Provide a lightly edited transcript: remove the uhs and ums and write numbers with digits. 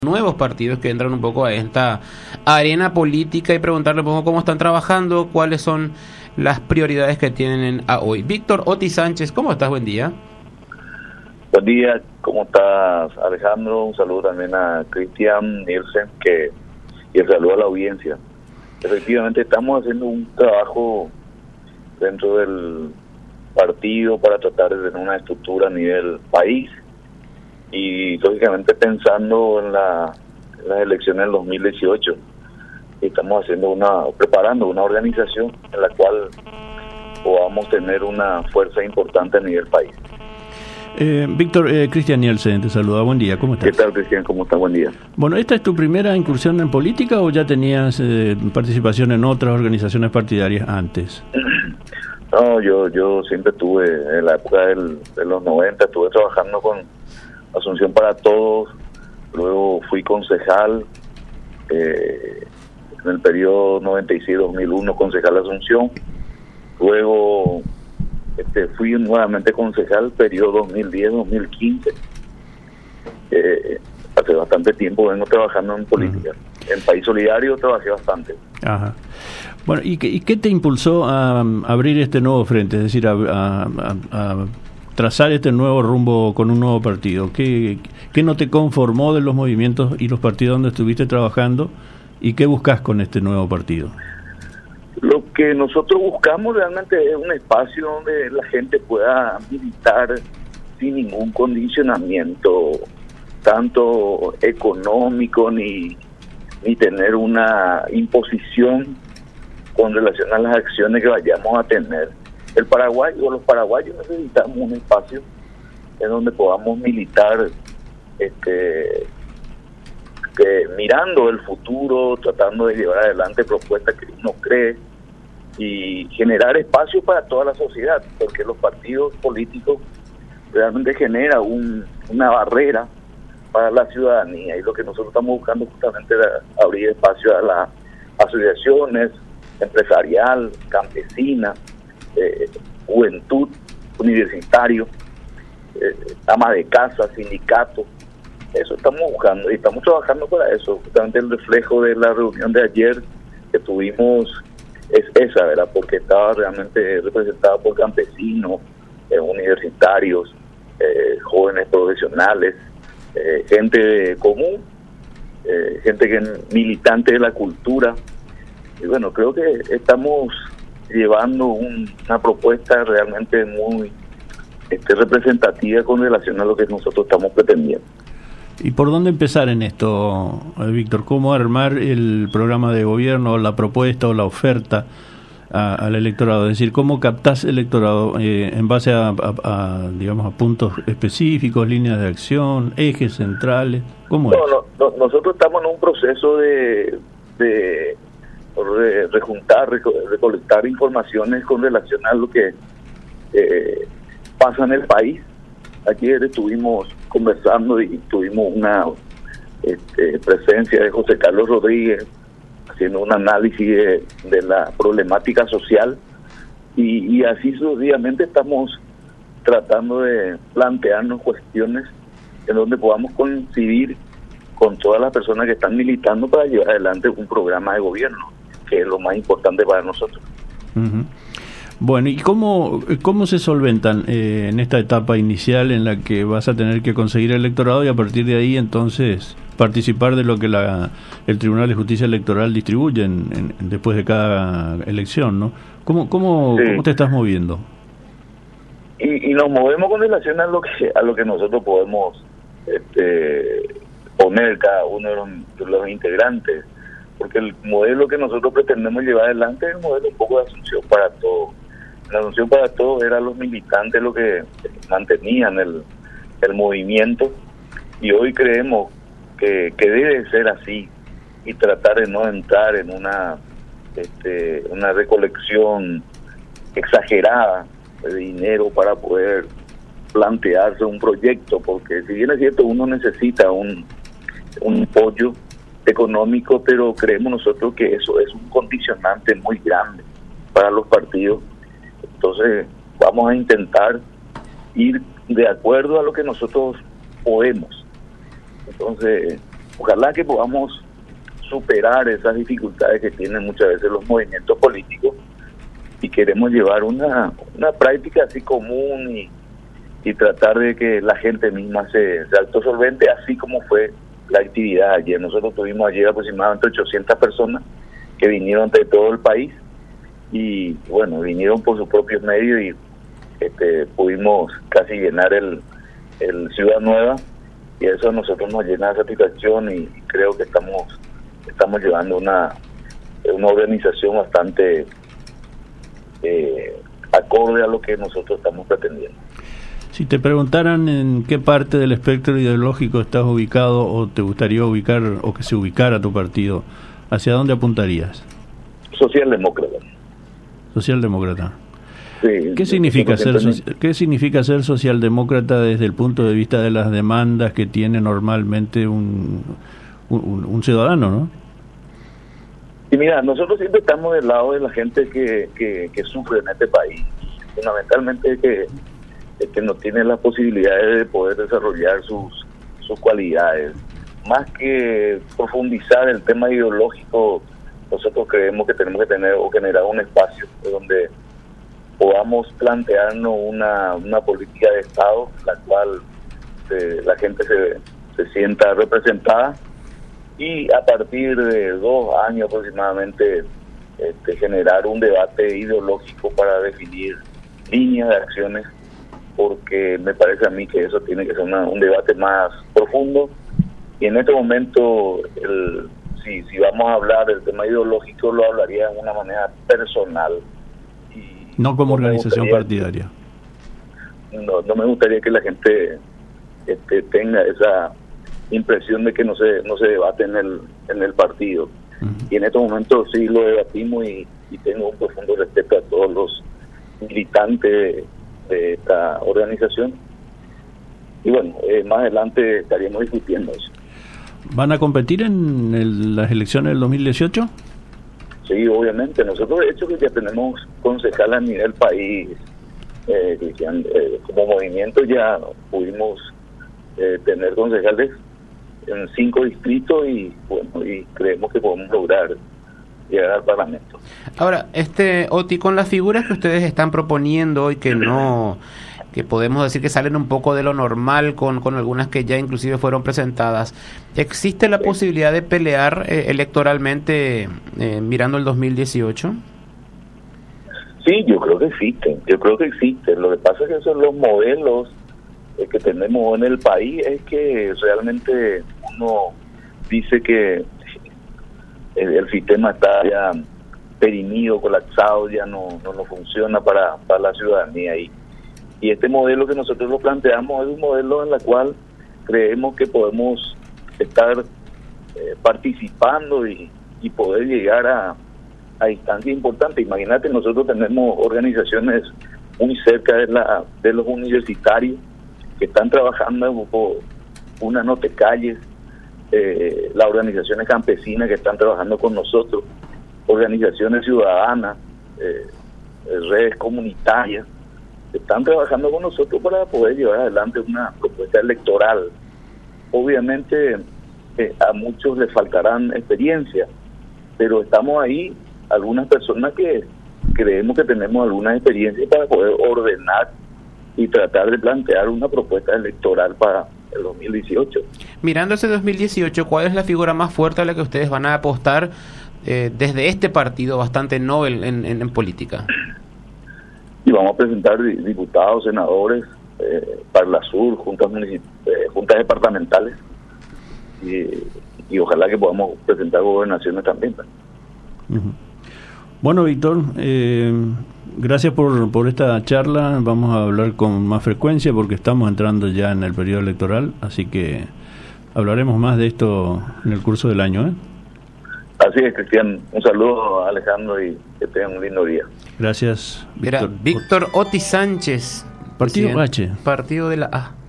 nuevos partidos que entran un poco a esta arena política y preguntarle un poco cómo están trabajando, cuáles son las prioridades que tienen a hoy. Víctor Otis Sánchez, ¿cómo estás? Buen día. Buen día, ¿cómo estás, Alejandro? Un saludo también a Cristian Nielsen y el saludo a la audiencia. Efectivamente, estamos haciendo un trabajo dentro del partido para tratar de tener una estructura a nivel país y, lógicamente, pensando en las elecciones del 2018. Estamos preparando una organización en la cual podamos tener una fuerza importante a nivel país. Víctor, Cristian Nielsen te saluda, buen día, ¿cómo estás? ¿Qué tal, Cristian? ¿Cómo estás? Buen día. Bueno, ¿esta es tu primera incursión en política o ya tenías participación en otras organizaciones partidarias antes? No, yo siempre estuve, en la época de los 90, estuve trabajando con Asunción para Todos, luego fui concejal, en el periodo 96-2001, concejal de Asunción, luego fui nuevamente concejal, periodo 2010-2015. Hace bastante tiempo vengo trabajando en política. En País Solidario trabajé bastante. Ajá. Bueno, ¿y qué te impulsó a abrir este nuevo frente? Es decir, a trazar este nuevo rumbo con un nuevo partido. ¿Qué no te conformó de los movimientos y los partidos donde estuviste trabajando? ¿Y qué buscas con este nuevo partido? Lo que nosotros buscamos realmente es un espacio donde la gente pueda militar sin ningún condicionamiento, tanto económico ni tener una imposición con relación a las acciones que vayamos a tener. El Paraguay o los paraguayos necesitamos un espacio en donde podamos militar mirando el futuro, tratando de llevar adelante propuestas que uno cree y generar espacio para toda la sociedad, porque los partidos políticos realmente generan una barrera para la ciudadanía, y lo que nosotros estamos buscando justamente es abrir espacio a las asociaciones empresarial, campesina, juventud, universitario, ama de casa, sindicato. Eso estamos buscando y estamos trabajando para eso. Justamente el reflejo de la reunión de ayer que tuvimos es esa, ¿verdad? Porque estaba realmente representada por campesinos, universitarios, jóvenes profesionales, gente común, gente militante de la cultura. Y bueno, creo que estamos llevando una propuesta realmente muy representativa con relación a lo que nosotros estamos pretendiendo. ¿Y por dónde empezar en esto, Víctor? ¿Cómo armar el programa de gobierno, la propuesta o la oferta al electorado? Es decir, ¿cómo captás el electorado en base a puntos específicos, líneas de acción, ejes centrales? ¿Cómo es? No, nosotros estamos en un proceso de recolectar informaciones con relación a lo que pasa en el país. Ayer estuvimos conversando y tuvimos una presencia de José Carlos Rodríguez haciendo un análisis de la problemática social y así sucesivamente estamos tratando de plantearnos cuestiones en donde podamos coincidir con todas las personas que están militando para llevar adelante un programa de gobierno, que es lo más importante para nosotros. Uh-huh. Bueno, ¿y cómo se solventan en esta etapa inicial en la que vas a tener que conseguir el electorado y a partir de ahí entonces participar de lo que el Tribunal de Justicia Electoral distribuye después de cada elección, ¿no? ¿Cómo te estás moviendo? Y nos movemos con relación a lo que nosotros podemos poner cada uno de los integrantes, porque el modelo que nosotros pretendemos llevar adelante es el modelo un poco de Asunción para Todos. La Asunción para Todos eran los militantes los que mantenían el movimiento, y hoy creemos que debe ser así y tratar de no entrar en una recolección exagerada de dinero para poder plantearse un proyecto, porque si bien es cierto uno necesita un apoyo económico, pero creemos nosotros que eso es un condicionante muy grande para los partidos. Entonces vamos a intentar ir de acuerdo a lo que nosotros podemos. Entonces, ojalá que podamos superar esas dificultades que tienen muchas veces los movimientos políticos y queremos llevar una práctica así común y tratar de que la gente misma se autosolvente, así como fue la actividad ayer. Nosotros tuvimos ayer aproximadamente 800 personas que vinieron de todo el país y bueno, vinieron por sus propios medios y pudimos casi llenar el Ciudad Nueva, y eso a nosotros nos llena de satisfacción y creo que estamos llevando una organización bastante acorde a lo que nosotros estamos pretendiendo. Si te preguntaran en qué parte del espectro ideológico estás ubicado o te gustaría ubicar o que se ubicara tu partido, ¿hacia dónde apuntarías? Socialdemócrata. Socialdemócrata. Sí, ¿Qué significa ser socialdemócrata desde el punto de vista de las demandas que tiene normalmente un ciudadano, no? Y mira, nosotros siempre estamos del lado de la gente que sufre en este país, fundamentalmente que no tiene las posibilidades de poder desarrollar sus cualidades. Más que profundizar el tema ideológico, nosotros creemos que tenemos que tener o generar un espacio donde podamos plantearnos una política de Estado, la cual la gente se sienta representada, y a partir de 2 años aproximadamente generar un debate ideológico para definir líneas de acciones, porque me parece a mí que eso tiene que ser un debate más profundo, y en este momento si vamos a hablar del tema ideológico lo hablaría de una manera personal. No como organización partidaria. No me gustaría que la gente tenga esa impresión de que no se debate en el partido. Uh-huh. Y en estos momentos sí lo debatimos y tengo un profundo respeto a todos los militantes de esta organización. Y bueno, más adelante estaríamos discutiendo eso. ¿Van a competir en las elecciones del 2018? Sí, obviamente. Nosotros de hecho que ya tenemos concejal a nivel país, como movimiento ya pudimos tener concejales en 5 distritos y bueno, y creemos que podemos lograr llegar al Parlamento. Ahora, Oti, con las figuras que ustedes están proponiendo y que podemos decir que salen un poco de lo normal con algunas que ya inclusive fueron presentadas, ¿existe la posibilidad de pelear electoralmente mirando el 2018? Sí, yo creo que existen. Lo que pasa es que esos son los modelos que tenemos en el país, es que realmente uno dice que el sistema está ya perimido, colapsado, ya no funciona para la ciudadanía, y este modelo que nosotros lo planteamos es un modelo en el cual creemos que podemos estar participando y poder llegar a instancias importantes. Imagínate, nosotros tenemos organizaciones muy cerca de los universitarios que están trabajando por una no te calles, las organizaciones campesinas que están trabajando con nosotros, organizaciones ciudadanas, redes comunitarias, están trabajando con nosotros para poder llevar adelante una propuesta electoral. Obviamente a muchos les faltarán experiencia, pero estamos ahí, algunas personas que creemos que tenemos alguna experiencia para poder ordenar y tratar de plantear una propuesta electoral para el 2018. Mirando ese 2018, ¿cuál es la figura más fuerte a la que ustedes van a apostar desde este partido bastante novel en política? Y vamos a presentar diputados, senadores, Parlasur, juntas departamentales, y ojalá que podamos presentar gobernaciones también. Uh-huh. Bueno, Víctor, gracias por esta charla. Vamos a hablar con más frecuencia porque estamos entrando ya en el periodo electoral, así que hablaremos más de esto en el curso del año, ¿eh? Así es, Cristian. Un saludo a Alejandro y que tengan un lindo día. Gracias, Víctor Oti Sánchez, Partido H. Partido de la A.